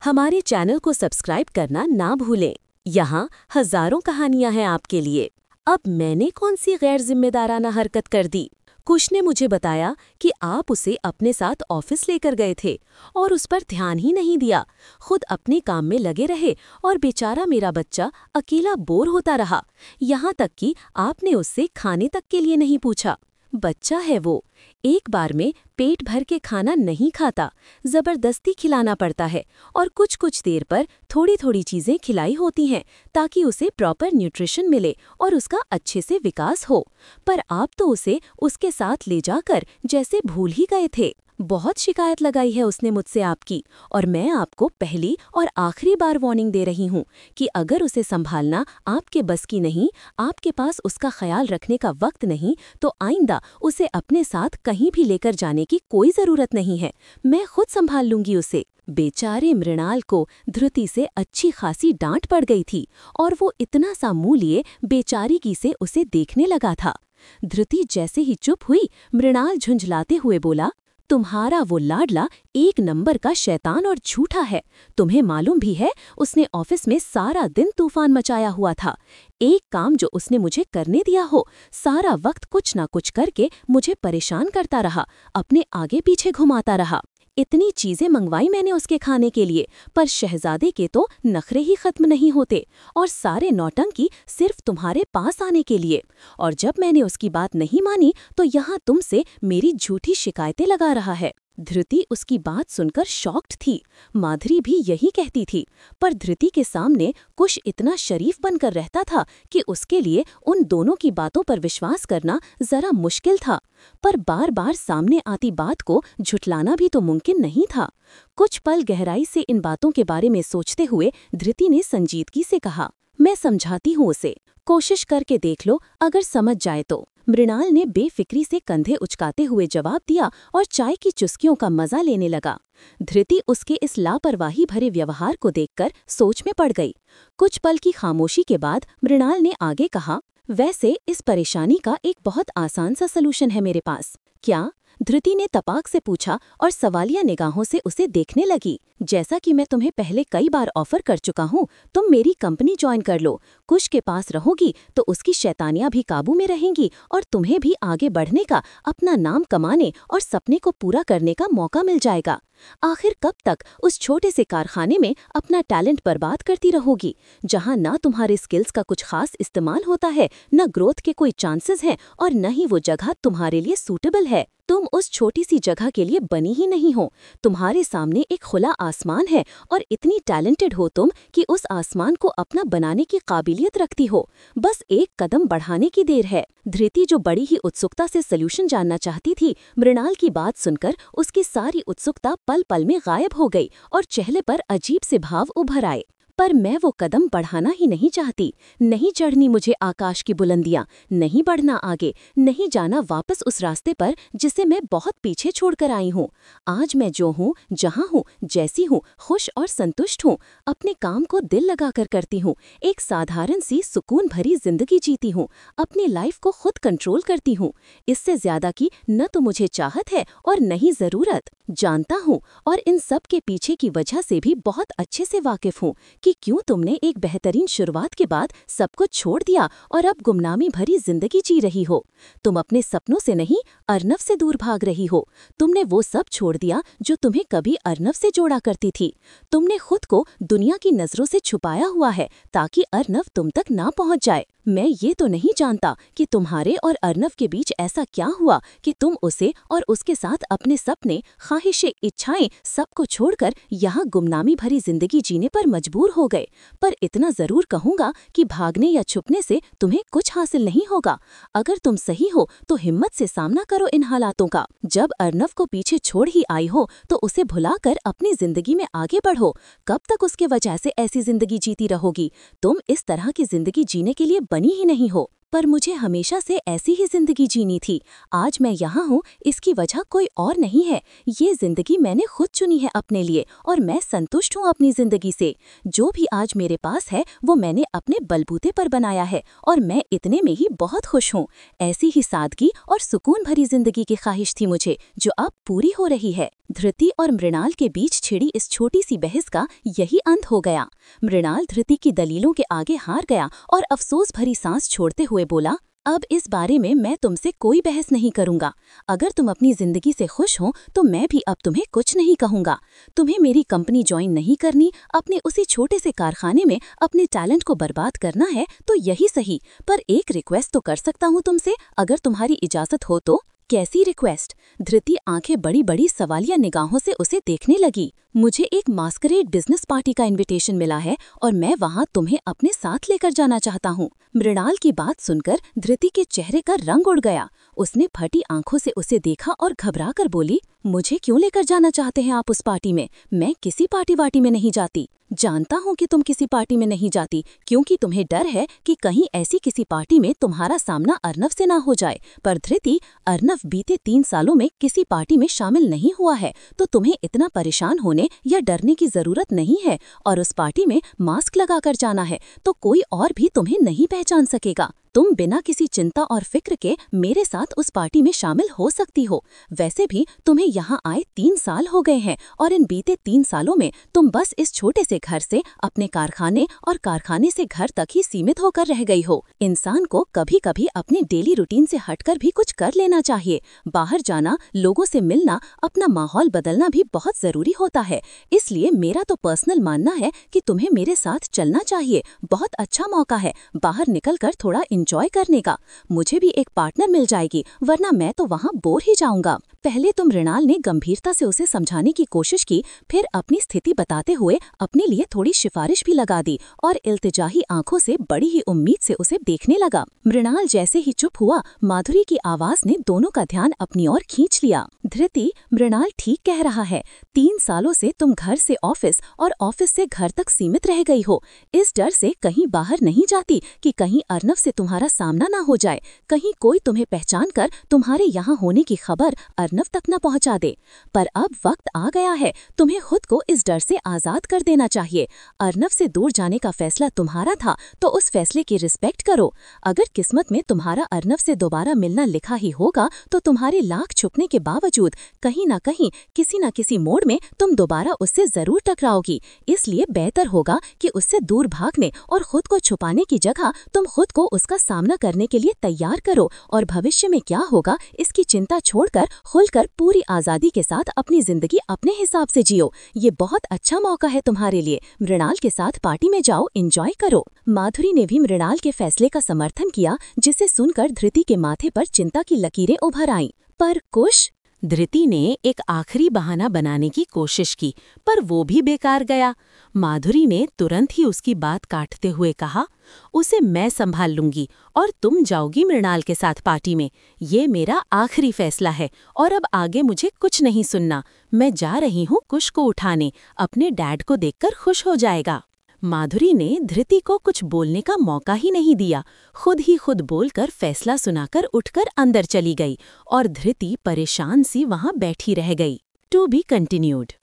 हमारे चैनल को सब्सक्राइब करना ना भूलें। यहाँ हजारों कहानियां हैं आपके लिए। अब मैंने कौन सी गैर जिम्मेदाराना हरकत कर दी? कुश ने मुझे बताया कि आप उसे अपने साथ ऑफिस लेकर गए थे और उस पर ध्यान ही नहीं दिया। खुद अपने काम में लगे रहे और बेचारा मेरा बच्चा अकेला बोर होता रहा। यहाँ तक कि आपने उससे खाने तक के लिए नहीं पूछा। बच्चा है वो, एक बार में पेट भर के खाना नहीं खाता, जबरदस्ती खिलाना पड़ता है और कुछ कुछ देर पर थोड़ी थोड़ी चीजें खिलाई होती हैं ताकि उसे प्रॉपर न्यूट्रिशन मिले और उसका अच्छे से विकास हो। पर आप तो उसे उसके साथ ले जाकर जैसे भूल ही गए थे। बहुत शिकायत लगाई है उसने मुझसे आपकी, और मैं आपको पहली और आखिरी बार वार्निंग दे रही हूँ कि अगर उसे संभालना आपके बस की नहीं, आपके पास उसका ख्याल रखने का वक्त नहीं, तो आइंदा उसे अपने साथ कहीं भी लेकर जाने की कोई ज़रूरत नहीं है। मैं खुद संभाल लूंगी उसे। बेचारे मृणाल को धृति से अच्छी खासी डांट पड़ गई थी और वो इतना सा मुंह लिए बेचारीगी से उसे देखने लगा था। धृति जैसे ही चुप हुई, मृणाल झुंझलाते हुए बोला, तुम्हारा वो लाडला एक नंबर का शैतान और झूठा है। तुम्हें मालूम भी है उसने ऑफिस में सारा दिन तूफान मचाया हुआ था। एक काम जो उसने मुझे करने दिया हो, सारा वक्त कुछ ना कुछ करके मुझे परेशान करता रहा, अपने आगे पीछे घुमाता रहा। इतनी चीजें मंगवाई मैंने उसके खाने के लिए, पर शहजादे के तो नखरे ही खत्म नहीं होते और सारे नौटंकी सिर्फ तुम्हारे पास आने के लिए। और जब मैंने उसकी बात नहीं मानी तो यहाँ तुमसे मेरी झूठी शिकायतें लगा रहा है। धृति उसकी बात सुनकर शॉक्ड थी। माधुरी भी यही कहती थी, पर धृति के सामने कुश इतना शरीफ बनकर रहता था कि उसके लिए उन दोनों की बातों पर विश्वास करना जरा मुश्किल था। पर बार बार सामने आती बात को झुठलाना भी तो मुमकिन नहीं था। कुछ पल गहराई से इन बातों के बारे में सोचते हुए धृति ने संजीदगी से कहा, मैं समझाती हूँ उसे, कोशिश करके देख लो, अगर समझ जाए तो। मृणाल ने बेफिक्री से कंधे उचकाते हुए जवाब दिया और चाय की चुस्कियों का मजा लेने लगा। धृति उसके इस लापरवाही भरे व्यवहार को देखकर सोच में पड़ गई। कुछ पल की खामोशी के बाद मृणाल ने आगे कहा, वैसे इस परेशानी का एक बहुत आसान सा सलूशन है मेरे पास। क्या? धृति ने तपाक से पूछा और सवालिया निगाहों से उसे देखने लगी। जैसा कि मैं तुम्हें पहले कई बार ऑफर कर चुका हूँ, तुम मेरी कंपनी ज्वाइन कर लो। कुश के पास रहोगी तो उसकी शैतानियां भी काबू में रहेंगी और तुम्हें भी आगे बढ़ने का, अपना नाम कमाने और सपने को पूरा करने का मौका मिल जाएगा। आखिर कब तक उस छोटे से कारखाने में अपना टैलेंट बर्बाद करती रहोगी, जहां ना तुम्हारे स्किल्स का कुछ खास इस्तेमाल होता है, न ग्रोथ के कोई चांसेस हैं और न ही वो जगह तुम्हारे लिए सूटेबल है। तुम उस छोटी सी जगह के लिए बनी ही नहीं हो। तुम्हारे सामने एक खुला आसमान है और इतनी टैलेंटेड हो तुम कि उस आसमान को अपना बनाने की काबिलियत रखती हो। बस एक कदम बढ़ाने की देर है। धृति, जो बड़ी ही उत्सुकता से सलूशन जानना चाहती थी, मृणाल की बात सुनकर उसकी सारी उत्सुकता पल पल में गायब हो गई और चेहरे पर अजीब से भाव उभर आए। पर मैं वो कदम बढ़ाना ही नहीं चाहती। नहीं चढ़नी मुझे आकाश की बुलंदियां, नहीं बढ़ना आगे, नहीं जाना वापस उस रास्ते पर जिसे मैं बहुत पीछे छोड़कर आई हूँ। आज मैं जो हूँ, जहाँ हूँ, जैसी हूँ, खुश और संतुष्ट हूँ। अपने काम को दिल लगाकर करती हूँ। एक साधारण सी सुकून भरी जिंदगी जीती हूँ। अपनी लाइफ को खुद कंट्रोल करती हूँ। इससे ज्यादा की न तो मुझे चाहत है और न ही जरूरत। जानता हूँ और इन सब के पीछे की वजह से भी बहुत अच्छे से वाकिफ हूँ कि क्यों तुमने एक बेहतरीन शुरुआत के बाद सब कुछ छोड़ दिया और अब गुमनामी भरी जिंदगी जी रही हो। तुम अपने सपनों से नहीं, अर्नव से दूर भाग रही हो। तुमने वो सब छोड़ दिया जो तुम्हें कभी अर्नव से जोड़ा करती थी। तुमने खुद को दुनिया की नजरों से छुपाया हुआ है ताकि अर्नव तुम तक ना पहुंच जाए। मैं ये तो नहीं जानता कि तुम्हारे और अर्नव के बीच ऐसा क्या हुआ कि तुम उसे और उसके साथ अपने सपने, ख्वाहिशें, इच्छाएं सबको छोड़कर यहाँ गुमनामी भरी जिंदगी जीने पर मजबूर हो गए। पर इतना जरूर कहूँगा कि भागने या छुपने से तुम्हें कुछ हासिल नहीं होगा। अगर तुम सही हो तो हिम्मत से सामना करो इन हालातों का। जब अर्नव को पीछे छोड़ ही आई हो तो उसे भुलाकर अपनी जिंदगी में आगे बढ़ो। कब तक उसके वजह से ऐसी जिंदगी जीती रहोगी? तुम इस तरह की जिंदगी जीने के लिए बनी ही नहीं हो। पर मुझे हमेशा से ऐसी ही जिंदगी जीनी थी। आज मैं यहाँ हूँ, इसकी वजह कोई और नहीं है। ये जिंदगी मैंने खुद चुनी है अपने लिए और मैं संतुष्ट हूँ अपनी जिंदगी से। जो भी आज मेरे पास है वो मैंने अपने बलबूते पर बनाया है और मैं इतने में ही बहुत खुश हूँ। ऐसी ही सादगी और सुकून भरी जिंदगी की ख्वाहिश थी मुझे, जो अब पूरी हो रही है। धृति और मृणाल के बीच छिड़ी इस छोटी सी बहस का यही अंत हो गया। मृणाल धृति की दलीलों के आगे हार गया और अफसोस भरी सांस छोड़ते हुए बोला, अब इस बारे में मैं तुमसे कोई बहस नहीं करूंगा। अगर तुम अपनी जिंदगी से खुश हो तो मैं भी अब तुम्हें कुछ नहीं कहूंगा। तुम्हें मेरी कंपनी ज्वाइन नहीं करनी, अपने उसी छोटे से कारखाने में अपने टैलेंट को बर्बाद करना है तो यही सही, पर एक रिक्वेस्ट तो कर सकता हूँ तुमसे, अगर तुम्हारी इजाजत हो तो। कैसी रिक्वेस्ट? धृति आंखें बड़ी बड़ी सवालिया निगाहों से उसे देखने लगी। मुझे एक मास्करेड बिजनेस पार्टी का इनविटेशन मिला है और मैं वहां तुम्हें अपने साथ लेकर जाना चाहता हूँ। मृणाल की बात सुनकर धृति के चेहरे का रंग उड़ गया। उसने फटी आंखों से उसे देखा और घबरा कर बोली, मुझे क्यों लेकर जाना चाहते हैं आप उस पार्टी में? मैं किसी पार्टी वार्टी में नहीं जाती। जानता हूँ कि तुम किसी पार्टी में नहीं जाती क्योंकि तुम्हें डर है कि कहीं ऐसी किसी पार्टी में तुम्हारा सामना अर्नव से ना हो जाए। पर धृति, अर्नव बीते 3 सालों में किसी पार्टी में शामिल नहीं हुआ है, तो तुम्हें इतना परेशान होने या डरने की जरूरत नहीं है। और उस पार्टी में मास्क लगाकर जाना है तो कोई और भी तुम्हें नहीं पहचान सकेगा। तुम बिना किसी चिंता और फिक्र के मेरे साथ उस पार्टी में शामिल हो सकती हो। वैसे भी तुम्हें यहाँ आए 3 साल हो गए हैं और इन बीते 3 सालों में तुम बस इस छोटे से घर से अपने कारखाने और कारखाने से घर तक ही सीमित होकर रह गई हो। इंसान को कभी कभी अपने डेली रूटीन से हटकर भी कुछ कर लेना चाहिए। बाहर जाना, लोगों से मिलना, अपना माहौल बदलना भी बहुत जरूरी होता है। इसलिए मेरा तो पर्सनल मानना है कि तुम्हें मेरे साथ चलना चाहिए। बहुत अच्छा मौका है बाहर निकलकर थोड़ा एंजॉय करने का। मुझे भी एक पार्टनर मिल जाएगी, वरना मैं तो वहाँ बोर ही जाऊंगा। पहले तो मृणाल ने गंभीरता से उसे समझाने की कोशिश की, फिर अपनी स्थिति बताते हुए अपने लिए थोड़ी सिफारिश भी लगा दी और इल्तिजाही आंखों से बड़ी ही उम्मीद से उसे देखने लगा। मृणाल जैसे ही चुप हुआ, माधुरी की आवाज ने दोनों का ध्यान अपनी ओर खींच लिया। धृति, मृणाल ठीक कह रहा है। 3 सालों से तुम घर से ऑफिस और ऑफिस से घर तक सीमित रह गई हो। इस डर से कहीं बाहर नहीं जाती कि कहीं अर्नव से तुम्हारा सामना ना हो जाए, कहीं कोई तुम्हें पहचान कर तुम्हारे यहाँ होने की खबर अर्नव तक न पहुँचा दे। पर अब वक्त आ गया है, तुम्हें खुद को इस डर से आजाद कर देना चाहिए। अर्नव से दूर जाने का फैसला तुम्हारा था तो उस फैसले की रिस्पेक्ट करो। अगर किस्मत में तुम्हारा अर्नव से दोबारा मिलना लिखा ही होगा तो तुम्हारे लाख छुपने के बावजूद कहीं ना कहीं किसी न किसी मोड़ में तुम दोबारा उससे जरूर टकराओगी। इसलिए बेहतर होगा कि उससे दूर भागने और खुद को छुपाने की जगह तुम खुद को उसका सामना करने के लिए तैयार करो और भविष्य में क्या होगा इसकी चिंता छोड़कर खुलकर पूरी आजादी के साथ अपनी जिंदगी अपने हिसाब से जियो। ये बहुत अच्छा मौका है तुम्हारे लिए। मृणाल के साथ पार्टी में जाओ, एंजॉय करो। माधुरी ने भी मृणाल के फैसले का समर्थन किया, जिसे सुनकर धृति के माथे पर चिंता की लकीरें उभर आईं। पर कुश, धृति ने एक आखिरी बहाना बनाने की कोशिश की, पर वो भी बेकार गया। माधुरी ने तुरंत ही उसकी बात काटते हुए कहा, उसे मैं संभाल लूंगी और तुम जाओगी मृणाल के साथ पार्टी में। ये मेरा आखिरी फैसला है और अब आगे मुझे कुछ नहीं सुनना। मैं जा रही हूँ कुश को उठाने, अपने डैड को देखकर खुश हो जाएगा। माधुरी ने धृति को कुछ बोलने का मौका ही नहीं दिया। खुद ही खुद बोलकर फैसला सुनाकर उठकर अंदर चली गई और धृति परेशान सी वहां बैठी रह गई। To be continued.